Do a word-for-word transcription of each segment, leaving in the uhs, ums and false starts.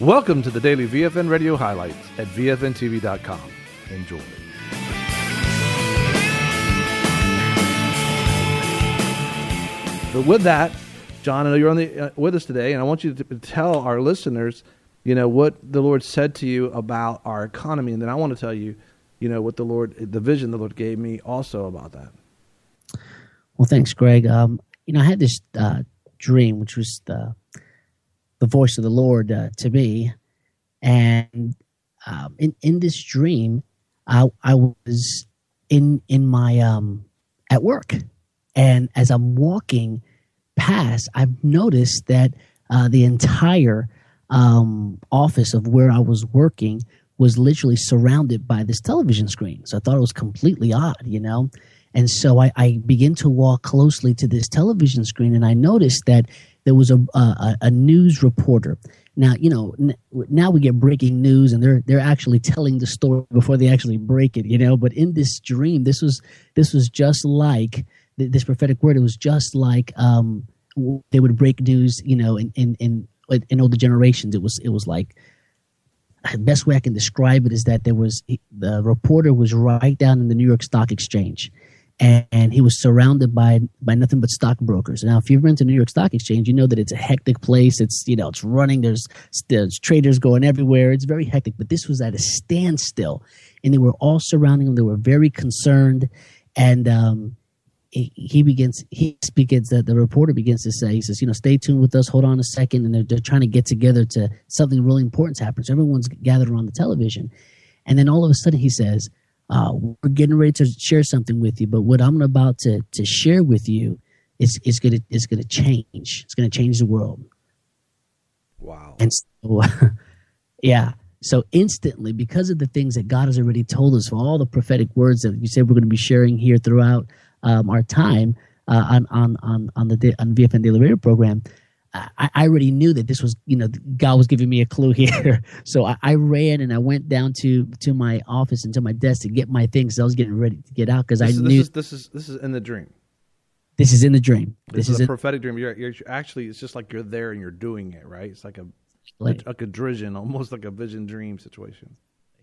Welcome to the daily V F N Radio highlights at V F N T V dot com. Enjoy. But with that, John, I know you're on the uh, with us today, and I want you to tell our listeners, you know, what the Lord said to you about our economy, and then I want to tell you, you know, what the Lord, the vision the Lord gave me also about that. Well, thanks, Greg. Um, you know, I had this uh, dream, which was the the voice of the Lord uh, to me, and um, in in this dream, I I was in in my um at work, and as I'm walking past, I've noticed that uh, the entire um, office of where I was working was literally surrounded by this television screen. So I thought it was completely odd, you know. And so I, I began to walk closely to this television screen, and I noticed that there was a a, a news reporter. Now, you know, n- now we get breaking news, and they're they're actually telling the story before they actually break it, you know. But in this dream, this was this was just like this prophetic word. It was just like um, they would break news, you know, in in in, in older generations. It was it was like, the best way I can describe it is that there was the reporter was right down in the New York Stock Exchange, and, and he was surrounded by by nothing but stockbrokers. Now, if you've been to New York Stock Exchange, you know that it's a hectic place. It's you know it's running. There's there's traders going everywhere. It's very hectic. But this was at a standstill, and they were all surrounding him. They were very concerned, and um, he, he begins. He begins. The, the reporter begins to say, he says, "You know, stay tuned with us. Hold on a second." And they're, they're trying to get together to something really important to happen. So everyone's gathered around the television, and then all of a sudden he says, Uh, we're getting ready to share something with you, but what I'm about to, to share with you is is gonna is gonna change. It's gonna change the world. Wow! And so, yeah. So instantly, because of the things that God has already told us, for all the prophetic words that you said we're going to be sharing here throughout um, our time uh, on on on on the on V F N Daily Radio program. I, I already knew that this was, you know, God was giving me a clue here. So I, I ran and I went down to, to my office and to my desk to get my things. I was getting ready to get out because I is, knew this is this is this is in the dream. This is in the dream. This, this is, is a in, prophetic dream. You're, you're actually, it's just like you're there and you're doing it, right? It's like a like, like a vision, almost like a vision dream situation.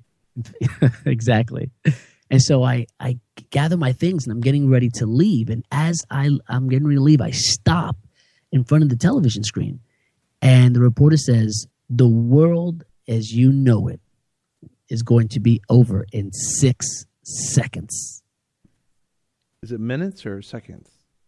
Exactly. And so I, I gather my things and I'm getting ready to leave. And as I, I'm getting ready to leave, I stop in front of the television screen. And the reporter says, the world as you know it is going to be over in six seconds. Is it minutes or seconds?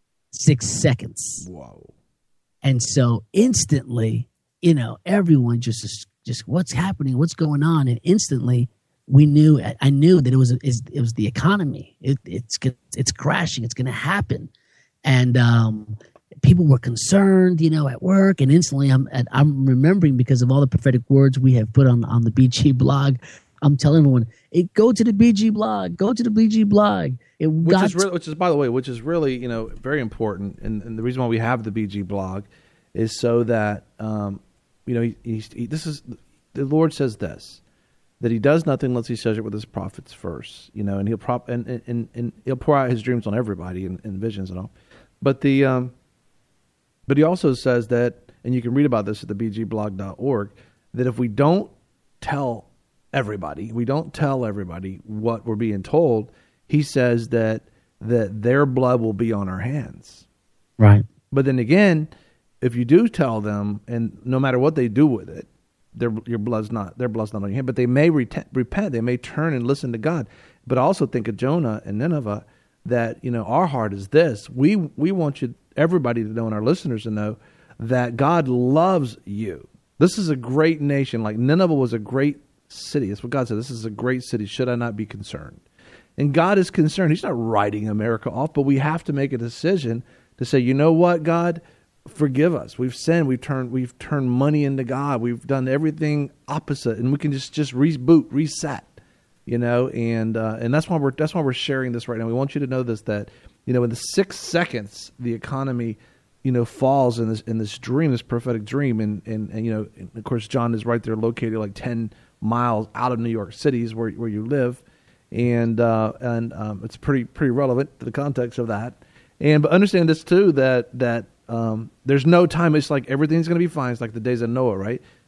Six seconds. Whoa. And so instantly, you know, everyone just, just what's happening? What's going on? And instantly we knew, I knew that it was, it was the economy. It, it's, it's crashing. It's going to happen. And, um, people were concerned, you know, at work, and instantly I'm I'm remembering because of all the prophetic words we have put on, on the B G blog. I'm telling everyone, hey, go to the B G blog, go to the B G blog. It which got is really, which is by the way, which is really you know very important, and, and the reason why we have the B G blog is so that um, you know he, he, he, this is the Lord says this, that He does nothing unless He says it with His prophets first, you know, and He'll prop and and, and He'll pour out His dreams on everybody and, and visions and all, but the um. But He also says that, and you can read about this at the b g blog dot org, that if we don't tell everybody, we don't tell everybody what we're being told, He says that that their blood will be on our hands. Right. But then again, if you do tell them, and no matter what they do with it, their your blood's not their blood's not on your hand. But they may rete- repent, they may turn and listen to God. But I also think of Jonah and Nineveh, that you know our heart is this: we we want you. Everybody to know and our listeners to know that God loves you. This is a great nation. Like Nineveh was a great city. That's what God said. This is a great city. Should I not be concerned? And God is concerned. He's not writing America off, but we have to make a decision to say, you know what, God, forgive us. We've sinned. We've turned, we've turned money into God. We've done everything opposite, and we can just, just reboot, reset, you know, and, uh, and that's why we're, that's why we're sharing this right now. We want you to know this, that, you know, in the six seconds, the economy, you know, falls in this in this dream, this prophetic dream, and and, and you know, and of course, John is right there, located like ten miles out of New York City, is where where you live, and uh, and um, it's pretty pretty relevant to the context of that. And but understand this too, that that um, there's no time. It's like everything's going to be fine. It's like the days of Noah, right?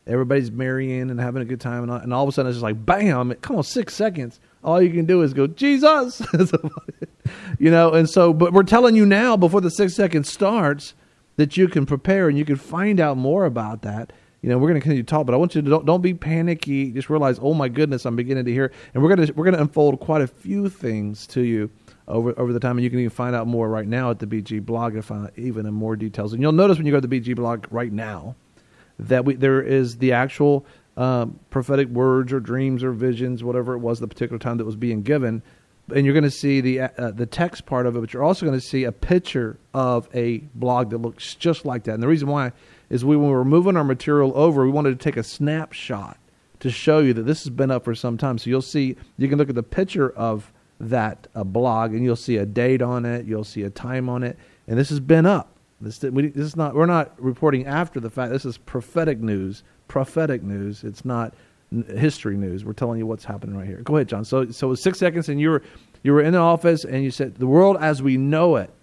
Everybody's marrying and having a good time, and all, and all of a sudden it's just like, bam! Come on, six seconds. All you can do is go, Jesus, you know. And so, but we're telling you now, before the six seconds starts, that you can prepare and you can find out more about that. You know, we're going to continue to talk, but I want you to don't, don't be panicky. Just realize, oh my goodness, I'm beginning to hear, and we're going to we're going to unfold quite a few things to you over over the time, and you can even find out more right now at the B G blog and find out even in more details. And you'll notice when you go to the B G blog right now that we, there is the actual um, prophetic words or dreams or visions, whatever it was, the particular time that was being given. And you're going to see the uh, the text part of it, but you're also going to see a picture of a blog that looks just like that. And the reason why is we, when we were moving our material over, we wanted to take a snapshot to show you that this has been up for some time. So you'll see, you can look at the picture of that uh, blog, and you'll see a date on it, you'll see a time on it, and this has been up. This, we, this is not. We're not reporting after the fact. This is prophetic news. Prophetic news. It's not n- history news. We're telling you what's happening right here. Go ahead, John. So, so it was six seconds, and you were you were in the office, and you said, "The world as we know it,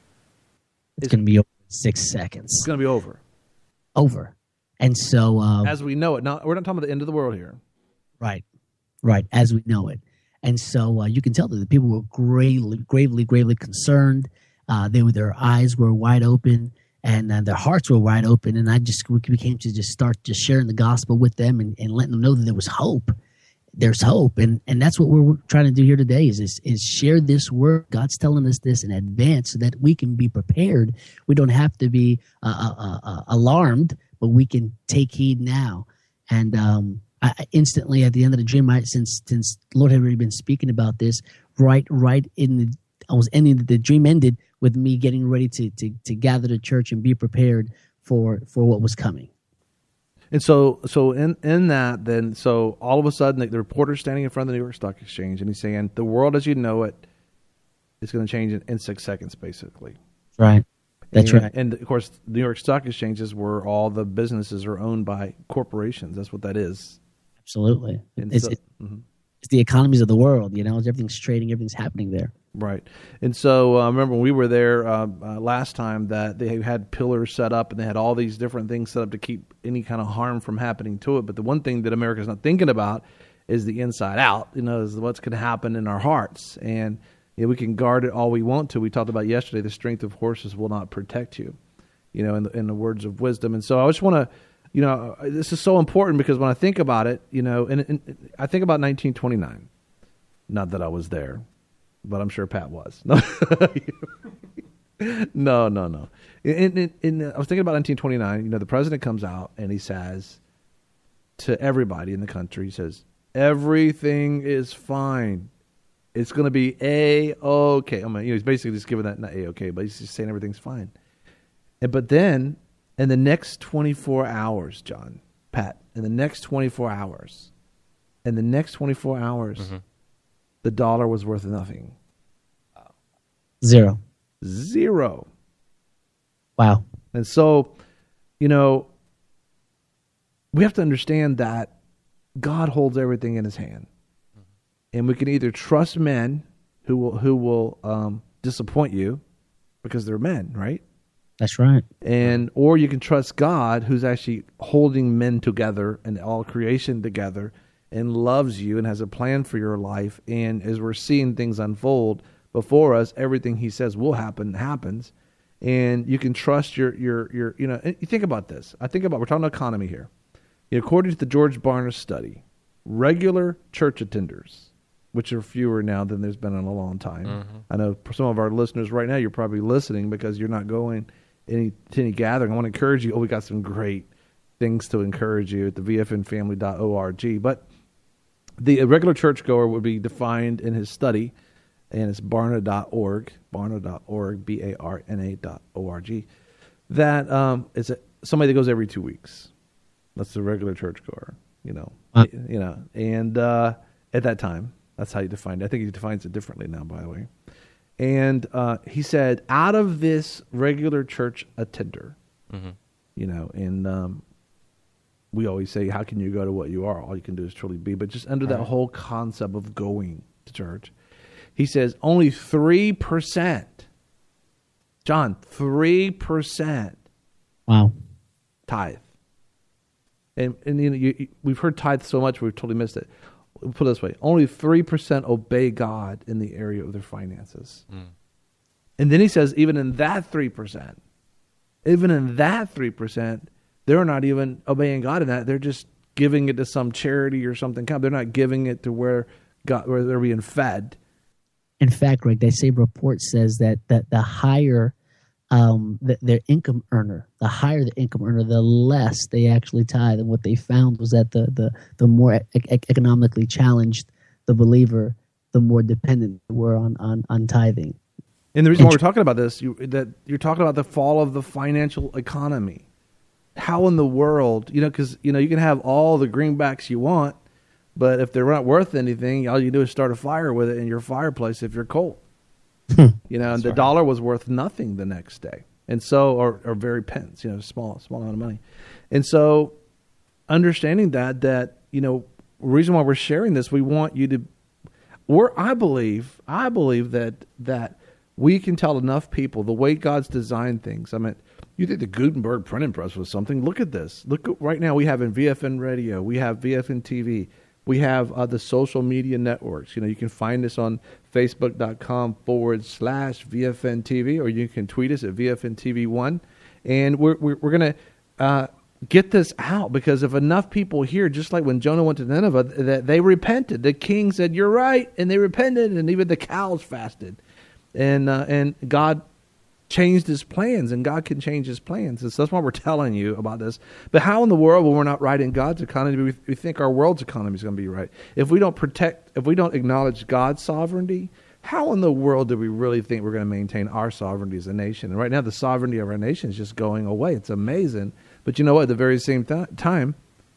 it's going to be over in six seconds. It's going to be over. Over." And so, um, as we know it. Now, we're not talking about the end of the world here. Right, right. As we know it, and so uh, you can tell that the people were gravely, gravely, gravely concerned. Uh, they were, their eyes were wide open, and uh, their hearts were wide open. And I just we became to just start just sharing the gospel with them and, and letting them know that there was hope. There's hope, and and that's what we're trying to do here today. Is is, is share this word. God's telling us this in advance so that we can be prepared. We don't have to be uh, uh, uh, alarmed, but we can take heed now. And um, I, instantly at the end of the dream, I, since since the Lord had already been speaking about this, right right in the I was ending the dream ended with me getting ready to, to, to gather the church and be prepared for, for what was coming. And so, so in, in that, then, so all of a sudden, the, the reporter's standing in front of the New York Stock Exchange, and he's saying, the world as you know it is going to change in, in six seconds, basically. Right. That's and, right. And, of course, the New York Stock Exchange is where all the businesses are owned by corporations. That's what that is. Absolutely. It's, so, it, mm-hmm. it's the economies of the world, you know, everything's trading, everything's happening there. Right. And so I uh, remember when we were there uh, uh, last time that they had pillars set up and they had all these different things set up to keep any kind of harm from happening to it. But the one thing that America's not thinking about is the inside out, you know, is what's going to happen in our hearts. And you know, we can guard it all we want to. We talked about yesterday, the strength of horses will not protect you, you know, in the, in the words of wisdom. And so I just want to, you know, this is so important because when I think about it, you know, and, and I think about nineteen twenty-nine, not that I was there. But I'm sure Pat was. No, no, no. no. In, in, in, I was thinking about nineteen twenty-nine. You know, the president comes out and he says to everybody in the country, he says, everything is fine. It's going to be A-okay. I mean, you know, he's basically just giving that, not A-okay, but he's just saying everything's fine. And, but then, in the next twenty-four hours, John, Pat, in the next twenty-four hours, in the next twenty-four hours, mm-hmm. the dollar was worth nothing. Zero. Zero. Wow. And so, you know, we have to understand that God holds everything in his hand. And we can either trust men who will who will um, disappoint you because they're men, right? That's right. And or you can trust God who's actually holding men together and all creation together and loves you and has a plan for your life. And as we're seeing things unfold before us, everything he says will happen happens. And you can trust your, your, your you know, and you think about this. I think about, we're talking economy here. You know, according to the George Barna study, regular church attenders, which are fewer now than there's been in a long time. Mm-hmm. I know for some of our listeners right now, you're probably listening because you're not going any, to any gathering. I want to encourage you. Oh, we got some great things to encourage you at the v f n family dot org. But the regular churchgoer would be defined in his study, and it's barna dot org, barna dot org, B A R N A dot O R G, that um, is a, somebody that goes every two weeks. That's the regular churchgoer, you know. Uh, you know, and uh, at that time, that's how you defined it. I think he defines it differently now, by the way. And uh, he said, out of this regular church attender, mm-hmm. you know, and um, we always say, how can you go to what you are? All you can do is truly be. But just under that whole concept of going to church, he says only three percent, John, three percent wow. tithe. And, and you know, you, we've heard tithe so much, we've totally missed it. We'll put it this way. Only three percent obey God in the area of their finances. Mm. And then he says, even in that three percent, even in that three percent, they're not even obeying God in that. They're just giving it to some charity or something. They're not giving it to where God, where they're being fed. In fact, Greg, the same report says that, that the higher um, the, their income earner, the higher the income earner, the less they actually tithe. And what they found was that the the, the more e- economically challenged the believer, the more dependent they were on, on, on tithing. And the reason why we're talking about this, you, that you're talking about the fall of the financial economy. How in the world, you know, because, you know, you can have all the greenbacks you want, but if they're not worth anything, all you do is start a fire with it in your fireplace if you're cold. You know, and the right. dollar was worth nothing the next day. And so, or, or very pence, you know, small, small amount of money. And so understanding that, that, you know, the reason why we're sharing this, we want you to, we're, I believe, I believe that, that we can tell enough people the way God's designed things. I mean, you think the Gutenberg printing press was something. Look at this. Look at, right now we have in V F N Radio, we have V F N T V, we have uh, the social media networks. You know, you can find us on Facebook.com forward slash VFNTV, or you can tweet us at V F N T V one. And we're, we're, we're going to uh, get this out, because if enough people hear, just like when Jonah went to Nineveh, that they repented. The king said, "You're right," and they repented, and even the cows fasted. And uh, and God changed his plans, and God can change his plans. And so that's why we're telling you about this. But how in the world, when we're not right in God's economy, we, we think our world's economy is going to be right? If we don't protect, if we don't acknowledge God's sovereignty, how in the world do we really think we're going to maintain our sovereignty as a nation? And right now, the sovereignty of our nation is just going away. It's amazing. But you know what? At the very same th- time,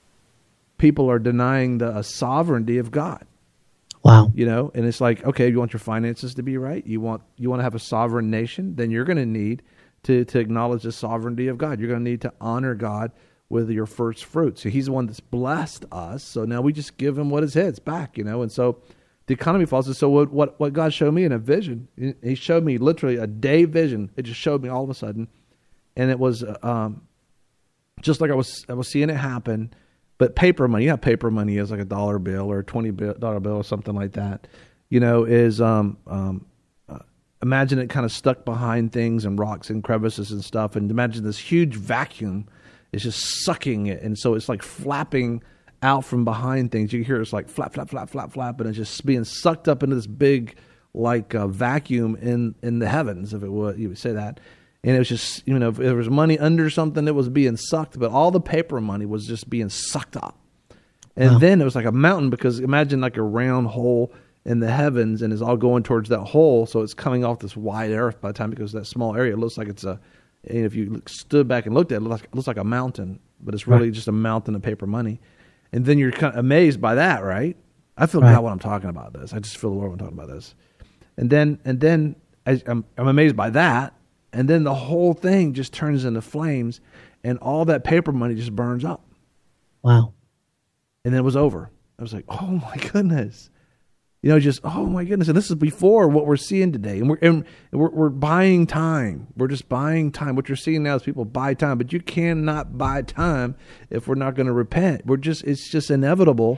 people are denying the uh, sovereignty of God. Wow. You know, and it's like, okay, you want your finances to be right? You want you want to have a sovereign nation? Then you're going to need to, to acknowledge the sovereignty of God. You're going to need to honor God with your first fruits. So he's the one that's blessed us. So now we just give him what is his back, you know. And so the economy falls. And so what, what, what God showed me in a vision, he showed me literally a day vision. It just showed me all of a sudden. And it was um, just like I was I was seeing it happen. But paper money, yeah, paper money is like a dollar bill or a twenty dollar bill or something like that, you know, is, um, um, uh, imagine it kind of stuck behind things and rocks and crevices and stuff. And imagine this huge vacuum is just sucking it. And so it's like flapping out from behind things. You hear it's like flap, flap, flap, flap, flap. And it's just being sucked up into this big, like, uh, vacuum in, in the heavens, if it would, you would say that. And it was just, you know, if there was money under something, it was being sucked, but all the paper money was just being sucked up. And wow. Then it was like a mountain, because imagine like a round hole in the heavens, and it's all going towards that hole. So it's coming off this wide earth by the time it goes to that small area. It looks like it's a, and if you look, stood back and looked at it, it looks like, it looks like a mountain, but it's really right. just a mountain of paper money. And then you're kind of amazed by that, right? I feel right. God when I'm talking about this. I just feel the Lord when I'm talking about this. And then, and then I, I'm, I'm amazed by that. And then the whole thing just turns into flames, and all that paper money just burns up. Wow. And then it was over. I was like, oh, my goodness. You know, just, oh, my goodness. And this is before what we're seeing today. And we're, and we're, we're buying time. We're just buying time. What you're seeing now is people buy time. But you cannot buy time if we're not going to repent. We're just, it's just inevitable.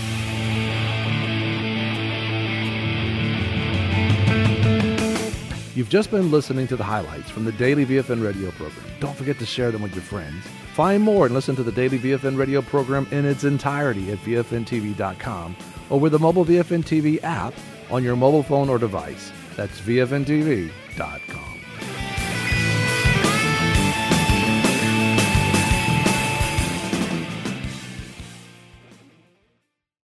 You've just been listening to the highlights from the Daily V F N Radio program. Don't forget to share them with your friends. Find more and listen to the Daily V F N Radio program in its entirety at V F N T V dot com or with the mobile V F N T V app on your mobile phone or device. That's V F N T V dot com.